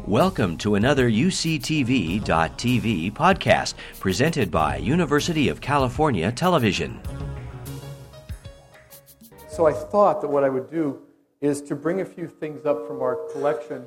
Welcome to another UCTV.tv podcast presented by University of California Television. So I thought that what I would do is to bring a few things up from our collection.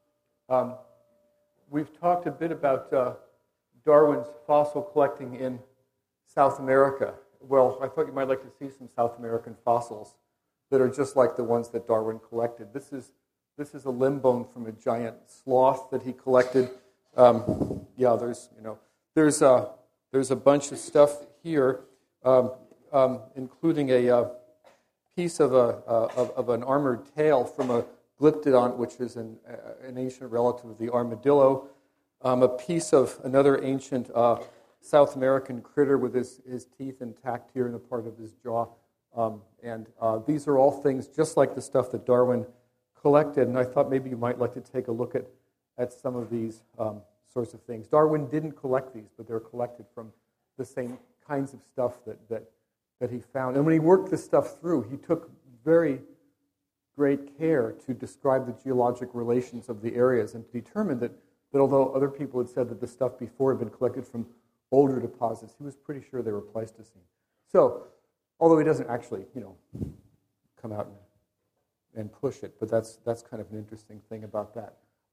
We've talked a bit about Darwin's fossil collecting in South America. Well, I thought you might like to see some South American fossils that are just like the ones that Darwin collected. This is a limb bone from a giant sloth that he collected. There's a bunch of stuff here, including a piece of an armored tail from a glyptodont, which is an ancient relative of the armadillo. A piece of another ancient South American critter with his teeth intact here in a part of his jaw. These are all things just like the stuff that Darwin collected, and I thought maybe you might like to take a look at some of these sorts of things. Darwin didn't collect these, but they're collected from the same kinds of stuff that he found. And when he worked this stuff through, he took very great care to describe the geologic relations of the areas and to determine that although other people had said that the stuff before had been collected from older deposits, he was pretty sure they were Pleistocene. So, although he doesn't actually, come out and push it, but that's kind of an interesting thing about that.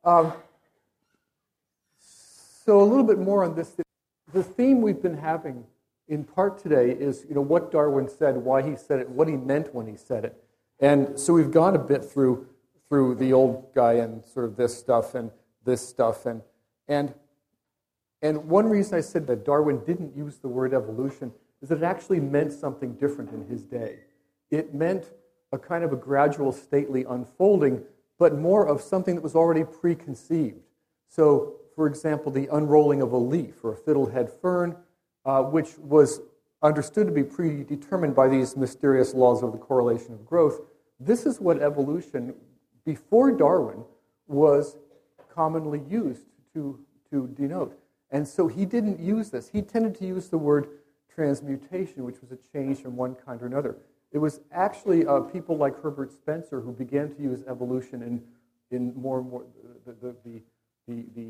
So a little bit more on this. The theme we've been having in part today is, what Darwin said, why he said it, what he meant when he said it. And so we've gone a bit through the old guy and sort of this stuff and this stuff. And one reason I said that Darwin didn't use the word evolution is that it actually meant something different in his day. It meant a kind of a gradual, stately unfolding, but more of something that was already preconceived. So, for example, the unrolling of a leaf or a fiddlehead fern, which was understood to be predetermined by these mysterious laws of the correlation of growth. This is what evolution, before Darwin, was commonly used to denote. And so he didn't use this. He tended to use the word transmutation, which was a change from one kind or another. It was actually people like Herbert Spencer who began to use evolution in more and more the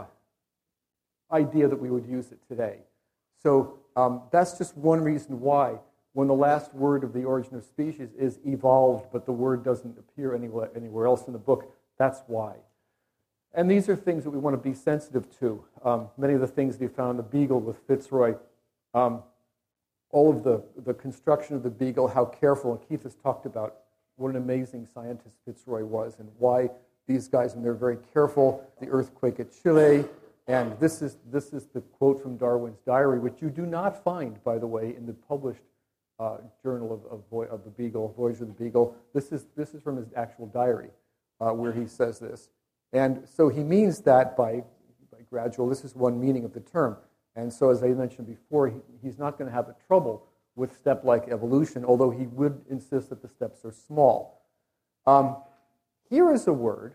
idea that we would use it today. So that's just one reason why when the last word of The Origin of Species is evolved, but the word doesn't appear anywhere else in the book, that's why. And these are things that we want to be sensitive to. Many of the things that you found in the Beagle with Fitzroy, all of the construction of the Beagle, how careful, and Keith has talked about what an amazing scientist Fitzroy was and why these guys, and they're very careful, the earthquake at Chile, and this is the quote from Darwin's diary, which you do not find, by the way, in the published journal of the Beagle, Voyage of the Beagle. This is from his actual diary, where he says this. And so he means that by gradual, this is one meaning of the term. And so, as I mentioned before, he's not going to have a trouble with step-like evolution, although he would insist that the steps are small. Here is a word.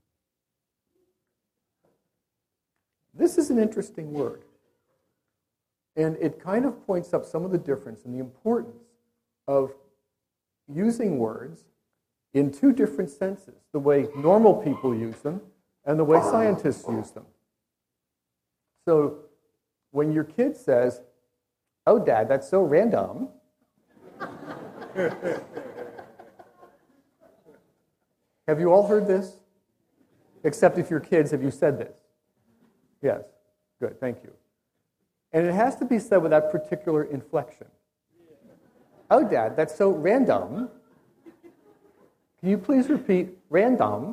This is an interesting word. And it kind of points up some of the difference and the importance of using words in two different senses, the way normal people use them and the way scientists use them. So, when your kid says, "Oh, Dad, that's so random," have you all heard this? Except if you're kids, have you said this? Yes. Good, thank you. And it has to be said with that particular inflection. "Oh, Dad, that's so random." Can you please repeat random?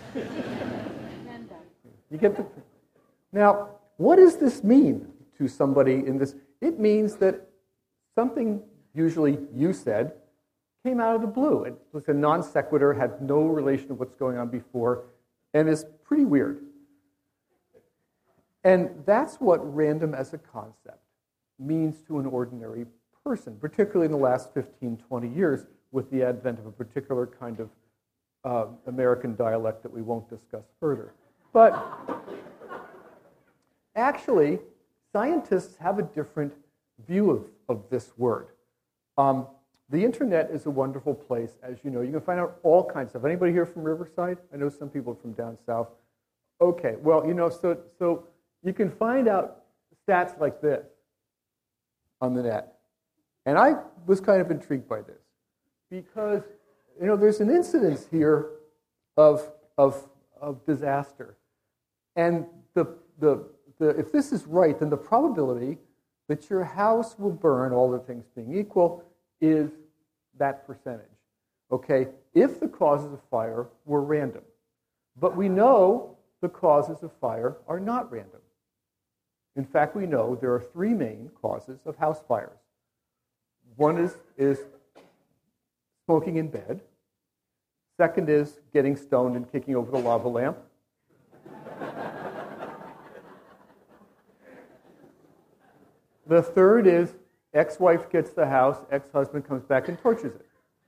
You get the... Now, what does this mean to somebody in this? It means that something, usually you said, came out of the blue. It was a non sequitur, had no relation to what's going on before, and is pretty weird. And that's what random as a concept means to an ordinary person, particularly in the last 15, 20 years with the advent of a particular kind of American dialect that we won't discuss further. But actually, scientists have a different view of this word. The internet is a wonderful place, as you know. You can find out all kinds of stuff. Anybody here from Riverside? I know some people from down south. Okay, well, so you can find out stats like this on the net. And I was kind of intrigued by this because, there's an incidence here of disaster. And if this is right, then the probability that your house will burn, all the things being equal, is that percentage. Okay, if the causes of fire were random. But we know the causes of fire are not random. In fact, we know there are three main causes of house fires. One is smoking in bed. Second is getting stoned and kicking over the lava lamp. The third is ex-wife gets the house, ex-husband comes back and torches it.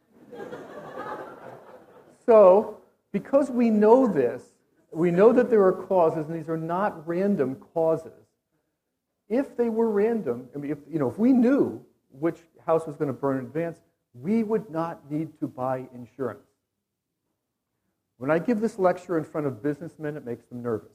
So, because we know this, we know that there are causes, and these are not random causes. If they were random, if we knew which house was going to burn in advance, we would not need to buy insurance. When I give this lecture in front of businessmen, it makes them nervous.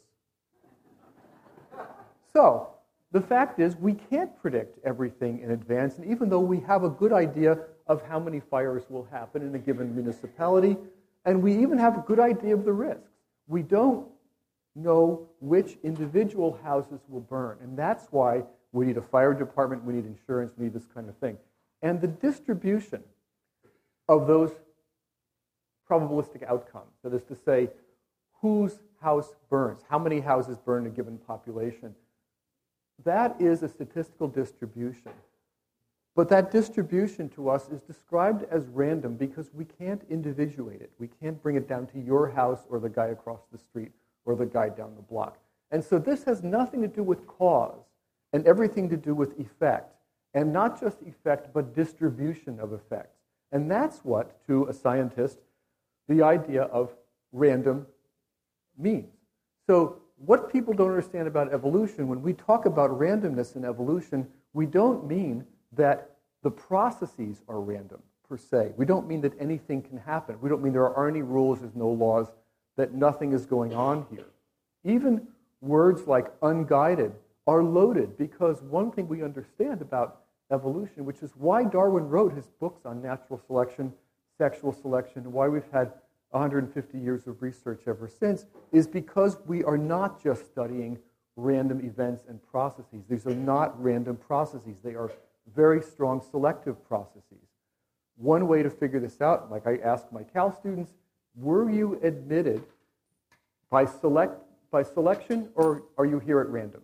So, the fact is, we can't predict everything in advance, and even though we have a good idea of how many fires will happen in a given municipality, and we even have a good idea of the risks, we don't know which individual houses will burn. And that's why we need a fire department, we need insurance, we need this kind of thing. And the distribution of those probabilistic outcomes, that is to say, whose house burns, how many houses burn in a given population, that is a statistical distribution. But that distribution to us is described as random because we can't individuate it. We can't bring it down to your house or the guy across the street or the guy down the block. And so this has nothing to do with cause and everything to do with effect. And not just effect, but distribution of effects. And that's what, to a scientist, the idea of random means. So what people don't understand about evolution, when we talk about randomness in evolution, we don't mean that the processes are random, per se. We don't mean that anything can happen. We don't mean there are any rules, there's no laws, that nothing is going on here. Even words like unguided are loaded because one thing we understand about evolution, which is why Darwin wrote his books on natural selection, sexual selection, why we've had 150 years of research ever since, is because we are not just studying random events and processes. These are not random processes. They are very strong selective processes. One way to figure this out, like I ask my Cal students, were you admitted by selection, or are you here at random?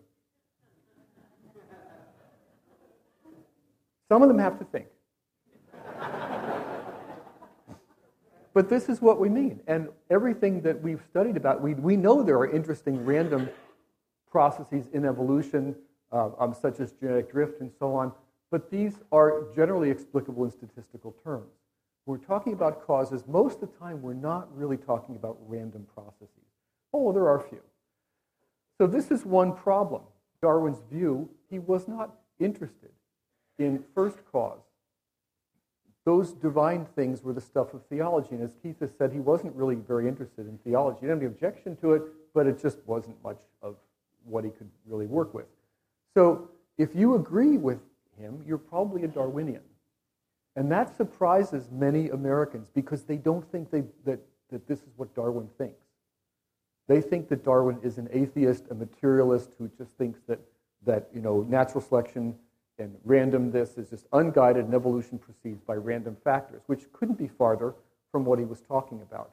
Some of them have to think. But this is what we mean. And everything that we've studied about, we know there are interesting random processes in evolution, such as genetic drift and so on, but these are generally explicable in statistical terms. We're talking about causes. Most of the time, we're not really talking about random processes. Oh, there are a few. So this is one problem. Darwin's view, he was not interested in first cause. Those divine things were the stuff of theology. And as Keith has said, he wasn't really very interested in theology. He didn't have any objection to it, but it just wasn't much of what he could really work with. So if you agree with him, you're probably a Darwinian. And that surprises many Americans because they don't think that this is what Darwin thinks. They think that Darwin is an atheist, a materialist who just thinks that natural selection and random this is just unguided and evolution proceeds by random factors, which couldn't be farther from what he was talking about.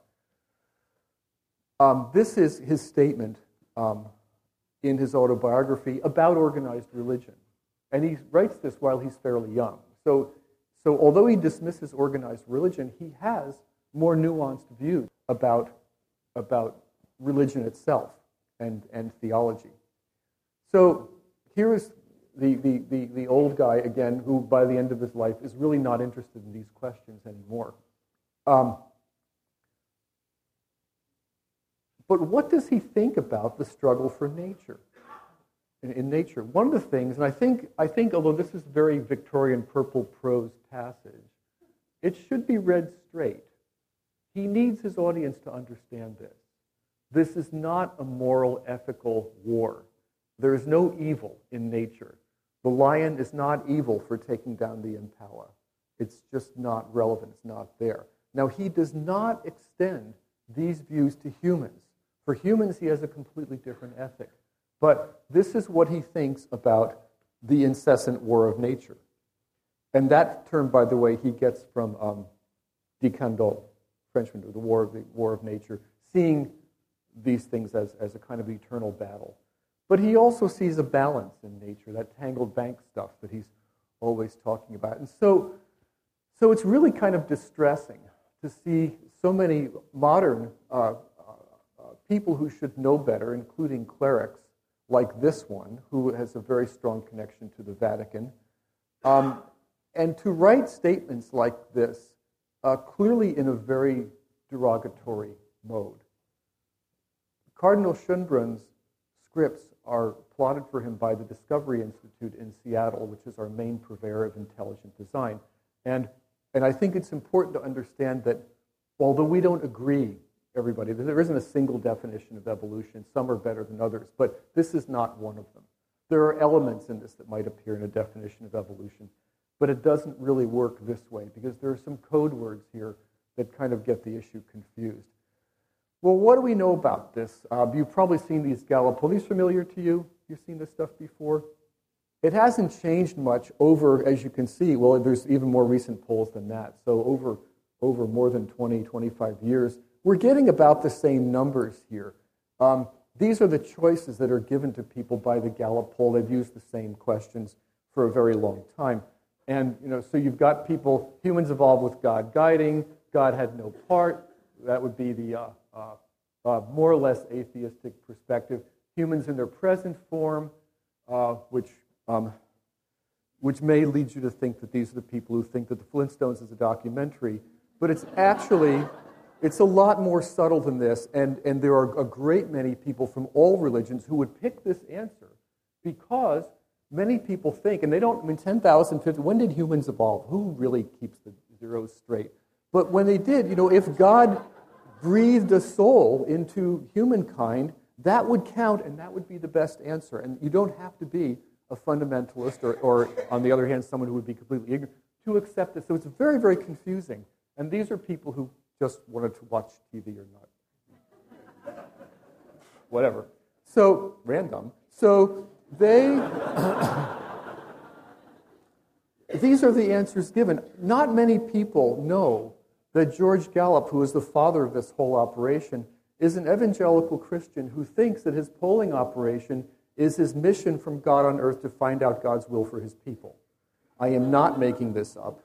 This is his statement in his autobiography about organized religion. And he writes this while he's fairly young. So although he dismisses organized religion, he has more nuanced views about religion itself and theology. So here is the old guy, again, who by the end of his life is really not interested in these questions anymore. But what does he think about the struggle for nature? In nature, one of the things, and I think, although this is very Victorian purple prose passage, it should be read straight. He needs his audience to understand this. this is not a moral, ethical war. There is no evil in nature. The lion is not evil for taking down the impala. It's just not relevant. It's not there. Now, he does not extend these views to humans. For humans, he has a completely different ethic. But this is what he thinks about the incessant war of nature. And that term, by the way, he gets from de Candolle, Frenchman, the war of nature, seeing these things as a kind of eternal battle. But he also sees a balance in nature, that tangled bank stuff that he's always talking about. And so it's really kind of distressing to see so many modern people who should know better, including clerics like this one, who has a very strong connection to the Vatican, and to write statements like this clearly in a very derogatory mode. Cardinal Schönbrun's scripts are plotted for him by the Discovery Institute in Seattle, which is our main purveyor of intelligent design. And I think it's important to understand that although we don't agree, everybody, there isn't a single definition of evolution. Some are better than others, but this is not one of them. There are elements in this that might appear in a definition of evolution, but it doesn't really work this way because there are some code words here that kind of get the issue confused. Well, what do we know about this? You've probably seen these Gallup polls. Are these familiar to you? You've seen this stuff before? It hasn't changed much over, as you can see, well, there's even more recent polls than that. So over more than 20, 25 years, we're getting about the same numbers here. These are the choices that are given to people by the Gallup poll. They've used the same questions for a very long time. And, so you've got people, humans evolved with God guiding, God had no part. That would be the more or less atheistic perspective. Humans in their present form, which may lead you to think that these are the people who think that the Flintstones is a documentary. But it's actually, it's a lot more subtle than this, and there are a great many people from all religions who would pick this answer because many people think, and they don't, 10,000, 50, when did humans evolve? Who really keeps the zeros straight? But when they did, if God breathed a soul into humankind, that would count, and that would be the best answer. And you don't have to be a fundamentalist or on the other hand, someone who would be completely ignorant to accept this. So it's very, very confusing. And these are people who just wanted to watch TV or not. Whatever. So, random. So they... These are the answers given. Not many people know that George Gallup, who is the father of this whole operation, is an evangelical Christian who thinks that his polling operation is his mission from God on earth to find out God's will for his people. I am not making this up.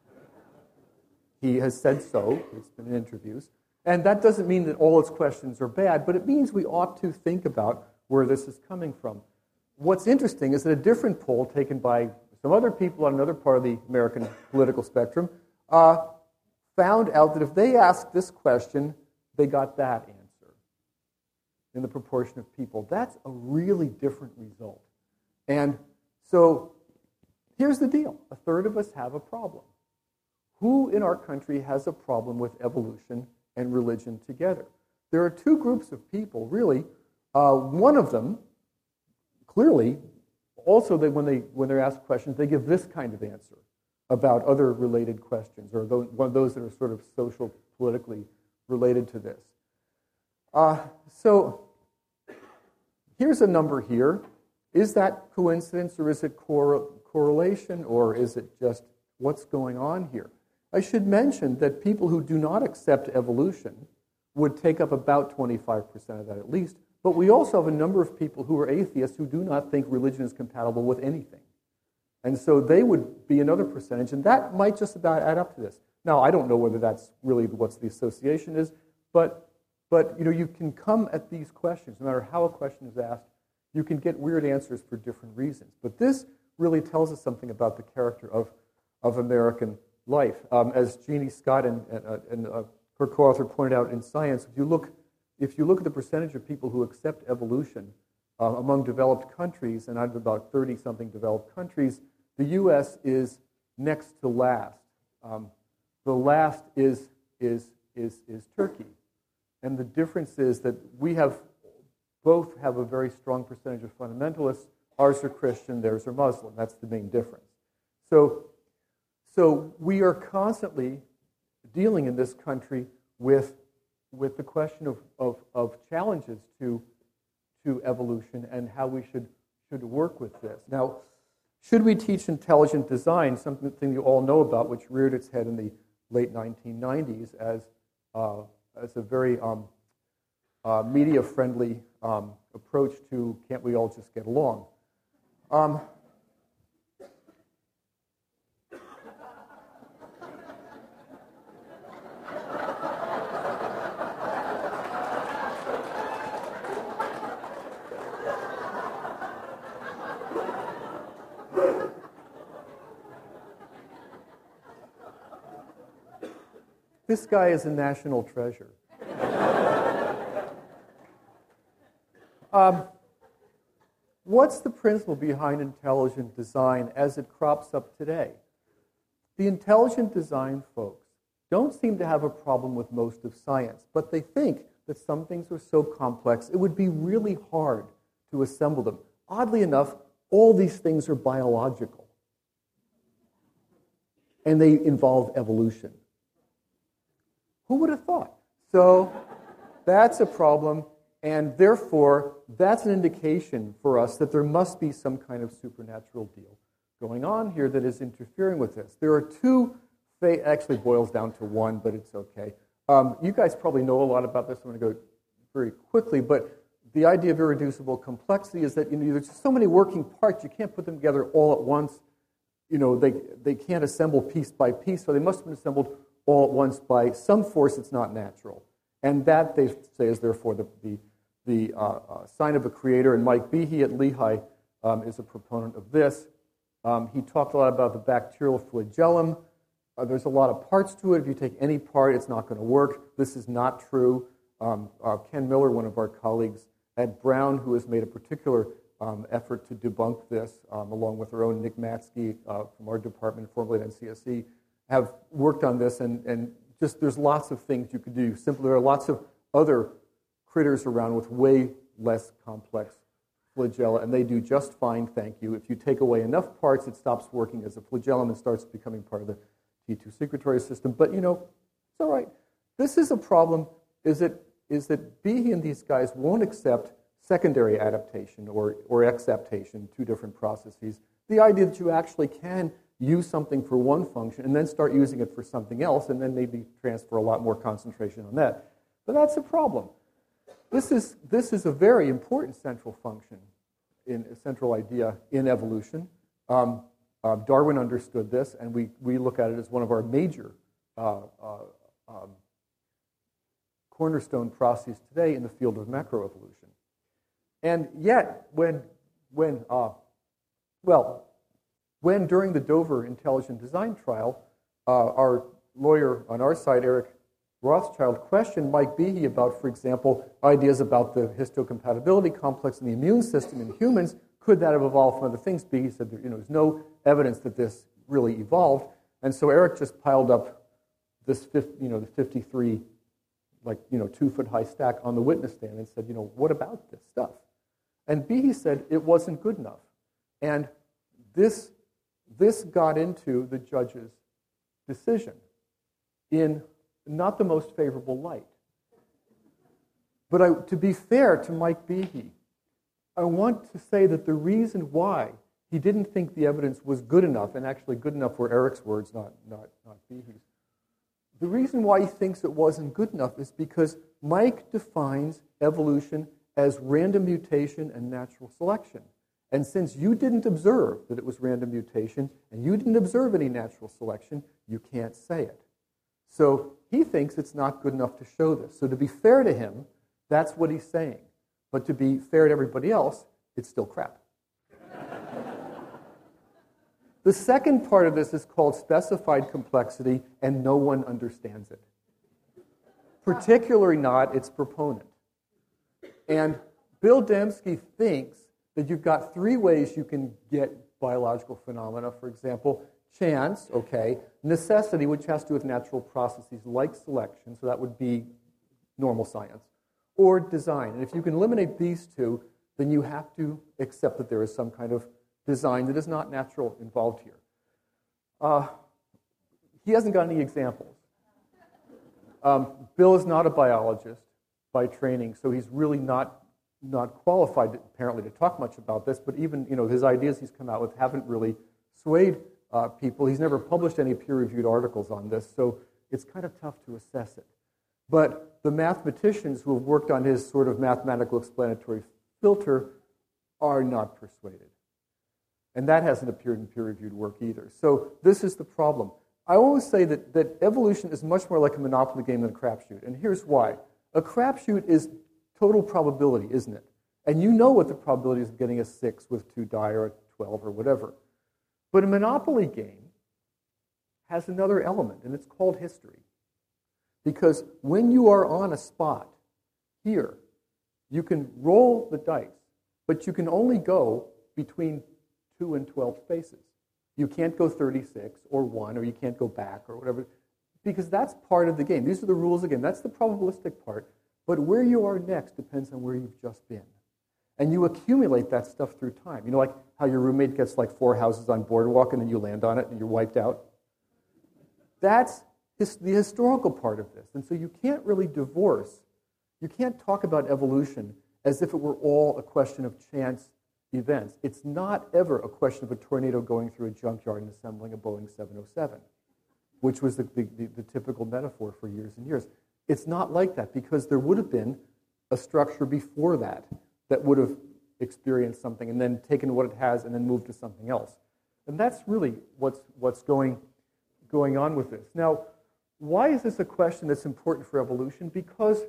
He has said so. It's been in interviews. And that doesn't mean that all its questions are bad, but it means we ought to think about where this is coming from. What's interesting is that a different poll taken by some other people on another part of the American political spectrum found out that if they asked this question, they got that answer in the proportion of people. That's a really different result. And so here's the deal. A third of us have a problem. Who in our country has a problem with evolution and religion together? There are two groups of people, really. One of them, clearly, also when they're asked questions, they give this kind of answer about other related questions, or one of those that are sort of social, politically related to this. So here's a number here. Is that coincidence, or is it correlation, or is it just what's going on here? I should mention that people who do not accept evolution would take up about 25% of that at least, but we also have a number of people who are atheists who do not think religion is compatible with anything. And so they would be another percentage, and that might just about add up to this. Now, I don't know whether that's really what the association is, but you can come at these questions, no matter how a question is asked, you can get weird answers for different reasons. But this really tells us something about the character of American life. As Jeannie Scott and her co-author pointed out in Science, if you look at the percentage of people who accept evolution among developed countries, and out of about 30-something developed countries, the U.S. is next to last. The last is Turkey. And the difference is that we both have a very strong percentage of fundamentalists. Ours are Christian, theirs are Muslim. That's the main difference. So we are constantly dealing in this country with the question of challenges to evolution and how we should work with this. Now, should we teach intelligent design, something you all know about, which reared its head in the late 1990s as a very media-friendly approach to can't we all just get along? This guy is a national treasure. What's the principle behind intelligent design as it crops up today? The intelligent design folks don't seem to have a problem with most of science, but they think that some things are so complex it would be really hard to assemble them. Oddly enough, all these things are biological, and they involve evolution. Who would have thought? So that's a problem, and therefore that's an indication for us that there must be some kind of supernatural deal going on here that is interfering with this. There are two, actually boils down to one, but it's okay. You guys probably know a lot about this. I'm going to go very quickly, but the idea of irreducible complexity is that there's just so many working parts, you can't put them together all at once. They can't assemble piece by piece, so they must have been assembled all at once by some force that's not natural. And that, they say, is therefore the sign of a creator. And Mike Behe at Lehigh is a proponent of this. He talked a lot about the bacterial flagellum. There's a lot of parts to it. If you take any part, it's not going to work. This is not true. Ken Miller, one of our colleagues at Brown, who has made a particular effort to debunk this, along with our own Nick Matsky from our department, formerly at NCSE, have worked on this, and just there's lots of things you could do. Simply, there are lots of other critters around with way less complex flagella, and they do just fine, thank you. If you take away enough parts, it stops working as a flagellum and starts becoming part of the T2 secretory system. But, it's all right. This is a problem, is that Behe and these guys won't accept secondary adaptation or exaptation, two different processes. The idea that you actually can use something for one function and then start using it for something else and then maybe transfer a lot more concentration on that. But that's a problem. This is a very important central function, a central idea in evolution. Darwin understood this, and we look at it as one of our major cornerstone processes today in the field of macroevolution. And yet, when during the Dover intelligent design trial, our lawyer on our side, Eric Rothschild, questioned Mike Behe about, for example, ideas about the histocompatibility complex in the immune system in humans. Could that have evolved from other things? Behe said there's no evidence that this really evolved. And so Eric just piled up this, the 53, 2-foot-high stack on the witness stand and said, what about this stuff? And Behe said it wasn't good enough. And this got into the judge's decision in not the most favorable light. But to be fair to Mike Behe, I want to say that the reason why he didn't think the evidence was good enough, and actually good enough were Eric's words, not Behe's, the reason why he thinks it wasn't good enough is because Mike defines evolution as random mutation and natural selection. And since you didn't observe that it was random mutation, and you didn't observe any natural selection, you can't say it. So he thinks it's not good enough to show this. So to be fair to him, that's what he's saying. But to be fair to everybody else, it's still crap. The second part of this is called specified complexity, and no one understands it. Particularly not its proponent. And Bill Dembski thinks that you've got three ways you can get biological phenomena. For example, chance, okay, necessity, which has to do with natural processes like selection, so that would be normal science, or design. And if you can eliminate these two, then you have to accept that there is some kind of design that is not natural involved here. He hasn't got any examples. Bill is not a biologist by training, so he's really not qualified, apparently, to talk much about this, but even his ideas he's come out with haven't really swayed people. He's never published any peer-reviewed articles on this, so it's kind of tough to assess it. But the mathematicians who have worked on his sort of mathematical explanatory filter are not persuaded. And that hasn't appeared in peer-reviewed work either. So this is the problem. I always say that evolution is much more like a Monopoly game than a crapshoot, and here's why. A crapshoot is total probability, isn't it? And you know what the probability is of getting a 6 with 2 die or a 12 or whatever. But a Monopoly game has another element, and it's called history. Because when you are on a spot here, you can roll the dice, but you can only go between 2 and 12 spaces. You can't go 36 or 1, or you can't go back or whatever, because that's part of the game. These are the rules of the game. That's the probabilistic part. But where you are next depends on where you've just been. And you accumulate that stuff through time. You know, like how your roommate gets like 4 houses on Boardwalk and then you land on it and you're wiped out? That's the historical part of this. And so you can't really you can't talk about evolution as if it were all a question of chance events. It's not ever a question of a tornado going through a junkyard and assembling a Boeing 707, which was the typical metaphor for years and years. It's not like that, because there would have been a structure before that would have experienced something and then taken what it has and then moved to something else. And that's really what's going on with this. Now, why is this a question that's important for evolution? Because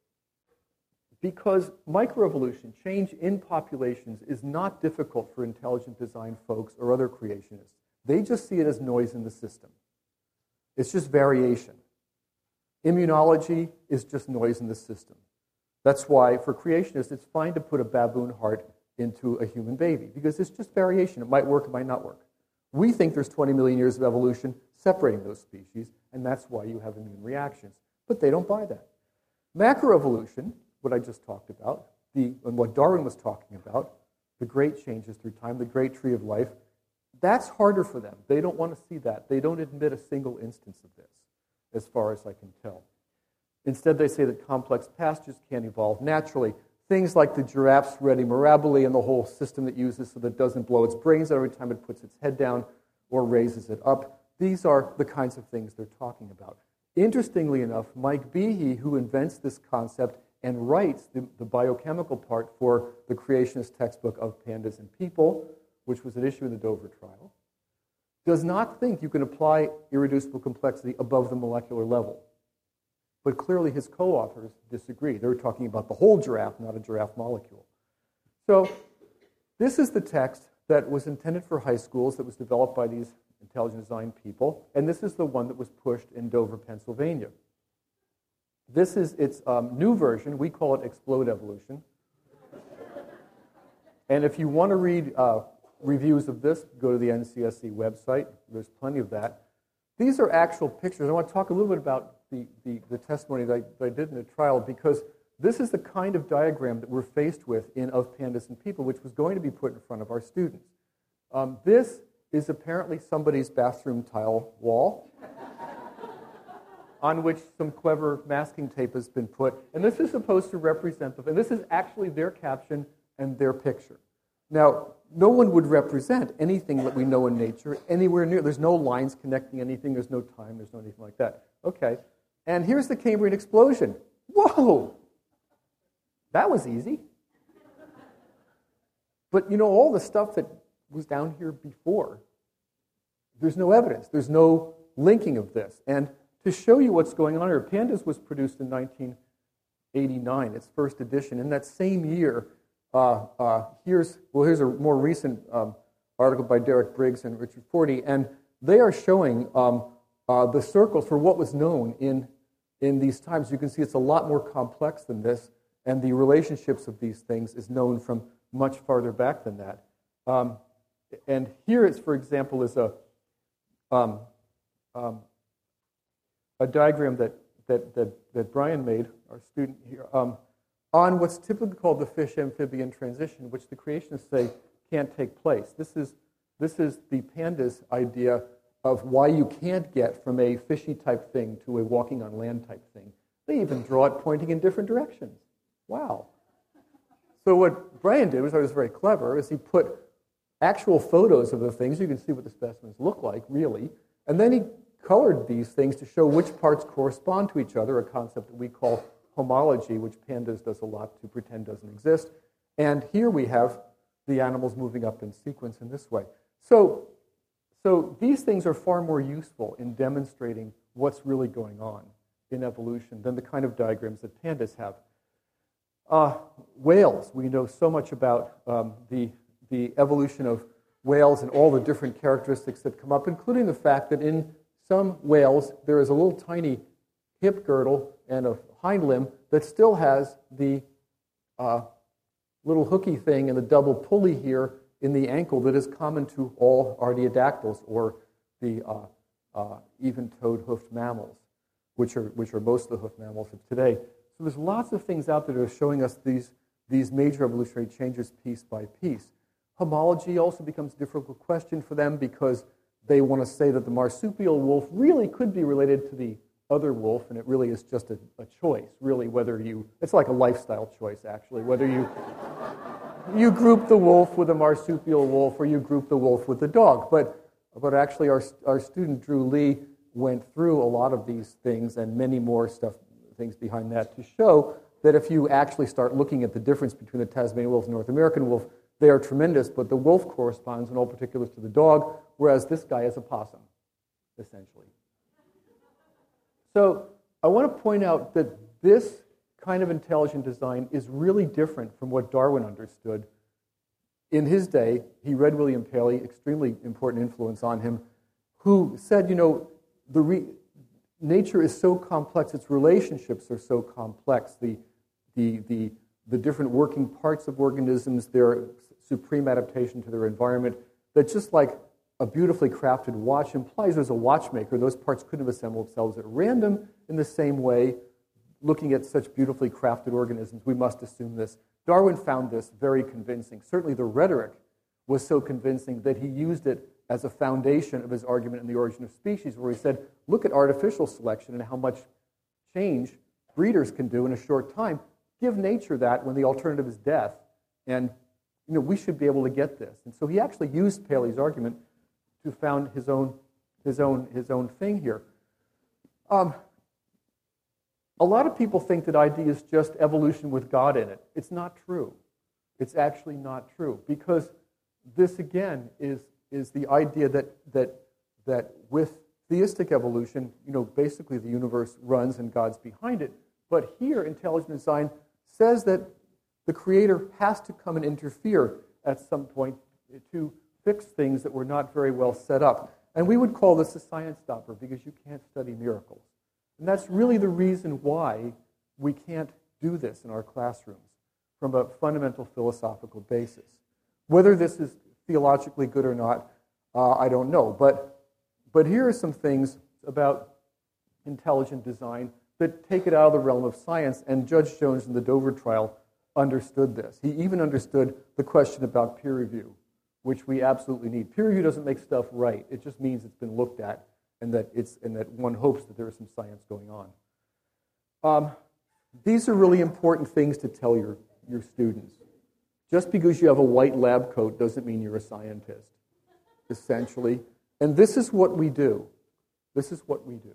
microevolution, change in populations, is not difficult for intelligent design folks or other creationists. They just see it as noise in the system. It's just variation. Immunology is just noise in the system. That's why, for creationists, it's fine to put a baboon heart into a human baby, because it's just variation. It might work, it might not work. We think there's 20 million years of evolution separating those species, and that's why you have immune reactions. But they don't buy that. Macroevolution, what I just talked about, and what Darwin was talking about, the great changes through time, the great tree of life, that's harder for them. They don't want to see that. They don't admit a single instance of this, as far as I can tell. Instead, they say that complex pastures can evolve naturally. Things like the giraffe's ready mirabile and the whole system that uses so that it doesn't blow its brains out every time it puts its head down or raises it up. These are the kinds of things they're talking about. Interestingly enough, Mike Behe, who invents this concept and writes the biochemical part for the creationist textbook of Pandas and People, which was at issue in the Dover trial, does not think you can apply irreducible complexity above the molecular level. But clearly his co-authors disagree. They were talking about the whole giraffe, not a giraffe molecule. So this is the text that was intended for high schools, that was developed by these intelligent design people, and this is the one that was pushed in Dover, Pennsylvania. This is its new version. We call it Explode Evolution. And if you want to read reviews of this, go to the NCSC website. There's plenty of that. These are actual pictures. I want to talk a little bit about the testimony that I did in the trial, because this is the kind of diagram that we're faced with in Of Pandas and People, which was going to be put in front of our students. This is apparently somebody's bathroom tile wall on which some clever masking tape has been put. And this is supposed to represent and this is actually their caption and their picture. Now, no one would represent anything that we know in nature anywhere near. There's no lines connecting anything. There's no time. There's no anything like that. Okay. And here's the Cambrian explosion. Whoa! That was easy. But, all the stuff that was down here before, there's no evidence. There's no linking of this. And to show you what's going on here, Pandas was produced in 1989, its first edition. In that same year, here's a more recent article by Derek Briggs and Richard Forty, and they are showing the circles for what was known in these times. You can see it's a lot more complex than this, and the relationships of these things is known from much farther back than that. And here it's, for example, is a diagram that that Brian made, our student here, on what's typically called the fish-amphibian transition, which the creationists say can't take place. This is the pandas' idea of why you can't get from a fishy type thing to a walking on land type thing. They even draw it pointing in different directions. Wow. So what Brian did, which I was very clever, is he put actual photos of the things. You can see what the specimens look like, really. And then he colored these things to show which parts correspond to each other, a concept that we call homology, which pandas does a lot to pretend doesn't exist. And here we have the animals moving up in sequence in this way. So these things are far more useful in demonstrating what's really going on in evolution than the kind of diagrams that pandas have. Whales, we know so much about the evolution of whales and all the different characteristics that come up, including the fact that in some whales there is a little tiny hip girdle and a hind limb that still has the little hooky thing and the double pulley here in the ankle that is common to all artiodactyls, or the even-toed hoofed mammals, which are most of the hoofed mammals of today. So there's lots of things out there that are showing us these major evolutionary changes piece by piece. Homology also becomes a difficult question for them because they want to say that the marsupial wolf really could be related to the other wolf, and it really is just a choice, really, whether it's like a lifestyle choice, actually, whether you group the wolf with a marsupial wolf or you group the wolf with the dog. But actually our student Drew Lee went through a lot of these things and many more things behind that to show that if you actually start looking at the difference between the Tasmanian wolf and North American wolf, they are tremendous, but the wolf corresponds in all particulars to the dog, whereas this guy is a possum, essentially. So I want to point out that this kind of intelligent design is really different from what Darwin understood. In his day, he read William Paley, extremely important influence on him, who said, nature is so complex, its relationships are so complex, the different working parts of organisms, their supreme adaptation to their environment, that just like a beautifully crafted watch implies there's a watchmaker, those parts couldn't have assembled themselves at random in the same way. Looking at such beautifully crafted organisms, we must assume this. Darwin found this very convincing. Certainly the rhetoric was so convincing that he used it as a foundation of his argument in The Origin of Species, where he said, look at artificial selection and how much change breeders can do in a short time. Give nature that when the alternative is death, and we should be able to get this. And so he actually used Paley's argument to found his own thing here. A lot of people think that ID is just evolution with God in it. It's not true. It's actually not true, because this again is the idea that with theistic evolution, basically the universe runs and God's behind it. But here, intelligent design says that the Creator has to come and interfere at some point to fix things that were not very well set up. And we would call this a science stopper, because you can't study miracles. And that's really the reason why we can't do this in our classrooms from a fundamental philosophical basis. Whether this is theologically good or not, I don't know. But here are some things about intelligent design that take it out of the realm of science, and Judge Jones in the Dover trial understood this. He even understood the question about peer review, which we absolutely need. Peer review doesn't make stuff right. It just means it's been looked at, and that one hopes that there is some science going on. These are really important things to tell your students. Just because you have a white lab coat doesn't mean you're a scientist, essentially. And this is what we do. This is what we do.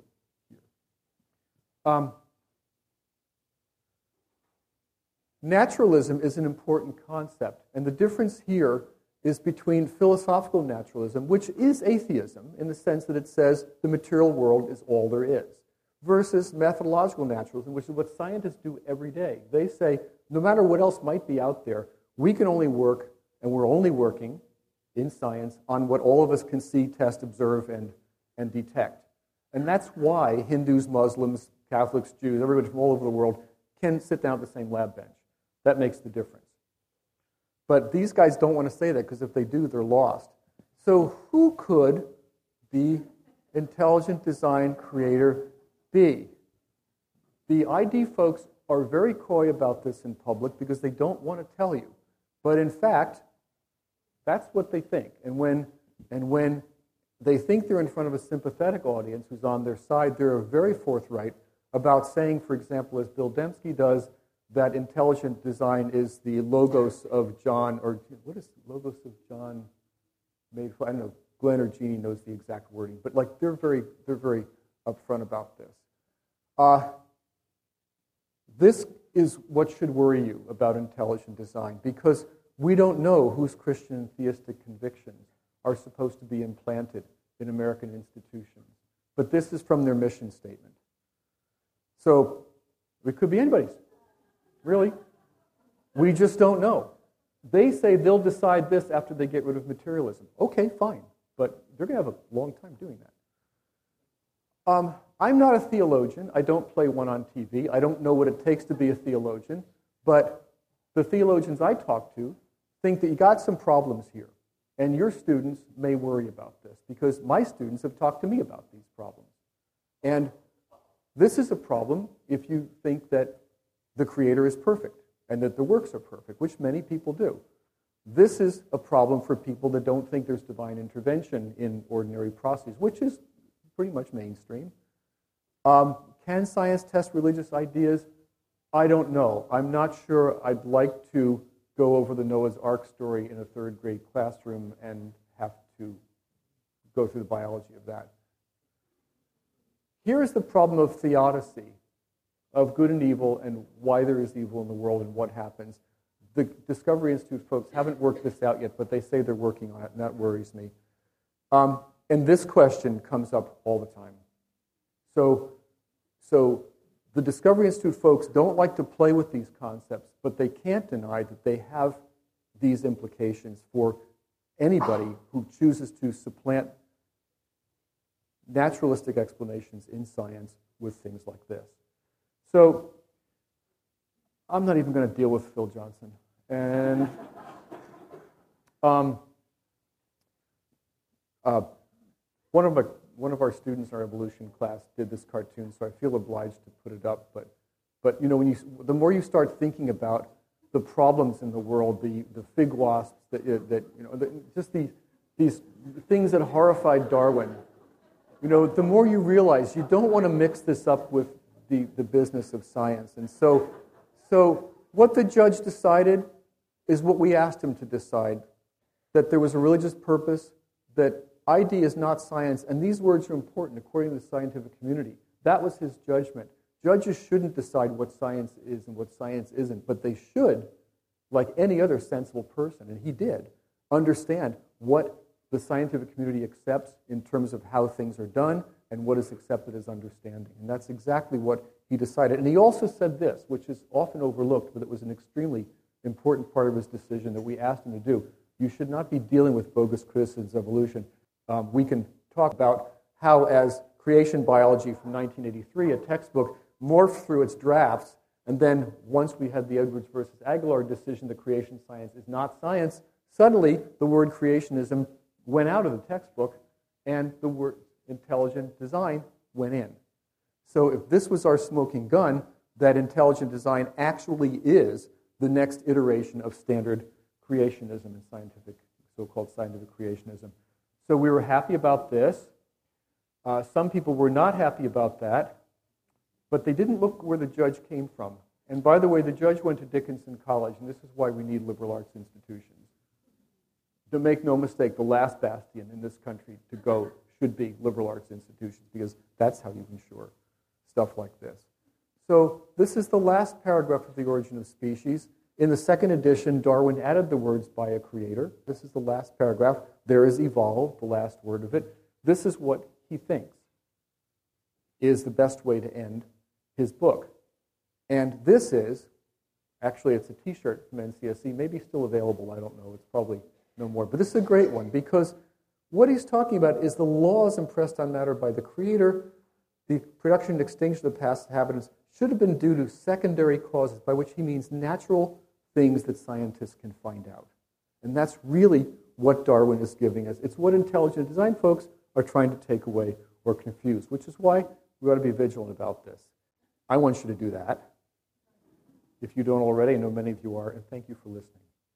Naturalism is an important concept, and the difference here is between philosophical naturalism, which is atheism in the sense that it says the material world is all there is, versus methodological naturalism, which is what scientists do every day. They say, no matter what else might be out there, we can only work, and we're only working in science, on what all of us can see, test, observe, and detect. And that's why Hindus, Muslims, Catholics, Jews, everybody from all over the world can sit down at the same lab bench. That makes the difference. But these guys don't want to say that, because if they do, they're lost. So who could the intelligent design creator be? The ID folks are very coy about this in public because they don't want to tell you. But in fact, that's what they think. And when they think they're in front of a sympathetic audience who's on their side, they're very forthright about saying, for example, as Bill Dembski does, that intelligent design is the logos of John, or what is logos of John made for? I don't know. Glenn or Jeannie knows the exact wording, but like they're very upfront about this. This is what should worry you about intelligent design, because we don't know whose Christian and theistic convictions are supposed to be implanted in American institutions. But this is from their mission statement. So it could be anybody's. Really? We just don't know. They say they'll decide this after they get rid of materialism. Okay, fine. But they're going to have a long time doing that. I'm not a theologian. I don't play one on TV. I don't know what it takes to be a theologian. But the theologians I talk to think that you got some problems here. And your students may worry about this, because my students have talked to me about these problems. And this is a problem if you think that the Creator is perfect and that the works are perfect, which many people do. This is a problem for people that don't think there's divine intervention in ordinary processes, which is pretty much mainstream. Can science test religious ideas? I don't know. I'm not sure I'd like to go over the Noah's Ark story in a third grade classroom and have to go through the biology of that. Here is the problem of theodicy, of good and evil, and why there is evil in the world and what happens. The Discovery Institute folks haven't worked this out yet, but they say they're working on it, and that worries me. And this question comes up all the time. So the Discovery Institute folks don't like to play with these concepts, but they can't deny that they have these implications for anybody who chooses to supplant naturalistic explanations in science with things like this. So I'm not even going to deal with Phil Johnson. And one of our students in our evolution class did this cartoon, so I feel obliged to put it up. But you know, the more you start thinking about the problems in the world, the fig wasps just these things that horrified Darwin, you know, the more you realize you don't want to mix this up with the business of science. And so what the judge decided is what we asked him to decide, that there was a religious purpose, that ID is not science, and these words are important according to the scientific community. That was his judgment. Judges shouldn't decide what science is and what science isn't, but they should, like any other sensible person, and he did, understand what the scientific community accepts in terms of how things are done and what is accepted as understanding. And that's exactly what he decided. And he also said this, which is often overlooked, but it was an extremely important part of his decision that we asked him to do. You should not be dealing with bogus criticisms of evolution. We can talk about how, as Creation Biology from 1983, a textbook, morphed through its drafts, and then once we had the Edwards versus Aguilar decision that creation science is not science, suddenly the word creationism went out of the textbook and the word intelligent design went in. So if this was our smoking gun, that intelligent design actually is the next iteration of standard creationism and so-called scientific creationism. So we were happy about this. Some people were not happy about that, but they didn't look where the judge came from. And by the way, the judge went to Dickinson College, and this is why we need liberal arts institutions. To make no mistake, the last bastion in this country to go should be liberal arts institutions, because that's how you ensure stuff like this. So this is the last paragraph of The Origin of Species. In the second edition, Darwin added the words "by a creator." This is the last paragraph. There is evolve, the last word of it. This is what he thinks is the best way to end his book. And this is, actually it's a t-shirt from NCSE, maybe still available, I don't know, it's probably no more. But this is a great one, because what he's talking about is the laws impressed on matter by the Creator. The production and extinction of past inhabitants should have been due to secondary causes, by which he means natural things that scientists can find out. And that's really what Darwin is giving us. It's what intelligent design folks are trying to take away or confuse, which is why we ought to be vigilant about this. I want you to do that. If you don't already, I know many of you are, and thank you for listening.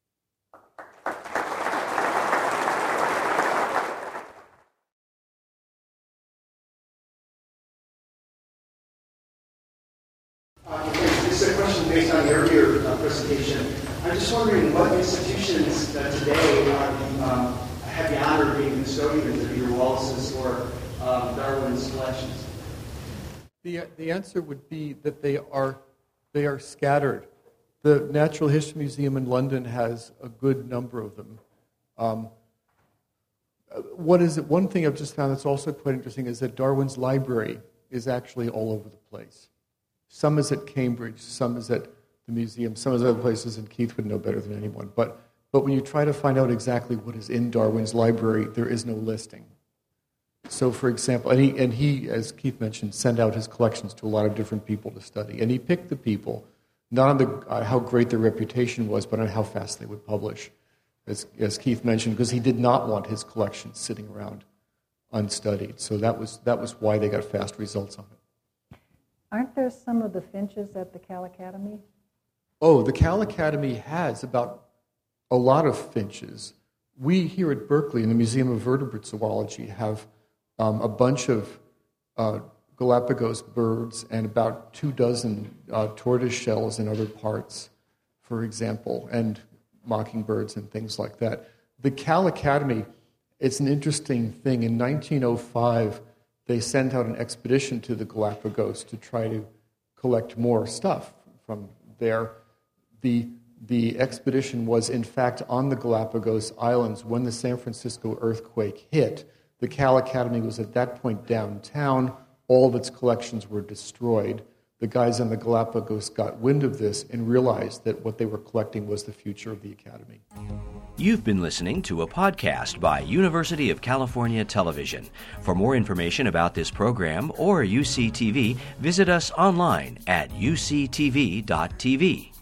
This is a question based on the earlier presentation. I'm just wondering what institutions today have the honor of being custodians of either Wallace's or Darwin's collections? The answer would be that they are scattered. The Natural History Museum in London has a good number of them. One thing I've just found that's also quite interesting is that Darwin's library is actually all over the place. Some is at Cambridge, some is at the museum, some is at other places, and Keith would know better than anyone. But when you try to find out exactly what is in Darwin's library, there is no listing. So, for example, and he, as Keith mentioned, sent out his collections to a lot of different people to study. And he picked the people, not on how great their reputation was, but on how fast they would publish, as Keith mentioned, because he did not want his collection sitting around unstudied. So that was why they got fast results on it. Aren't there some of the finches at the Cal Academy? Oh, the Cal Academy has about a lot of finches. We here at Berkeley, in the Museum of Vertebrate Zoology, have a bunch of Galapagos birds and about 24 tortoise shells and other parts, for example, and mockingbirds and things like that. The Cal Academy, it's an interesting thing. In 1905, they sent out an expedition to the Galapagos to try to collect more stuff from there. The expedition was, in fact, on the Galapagos Islands when the San Francisco earthquake hit. The Cal Academy was at that point downtown. All of its collections were destroyed. The guys on the Galapagos got wind of this and realized that what they were collecting was the future of the Academy. You've been listening to a podcast by University of California Television. For more information about this program or UCTV, visit us online at uctv.tv.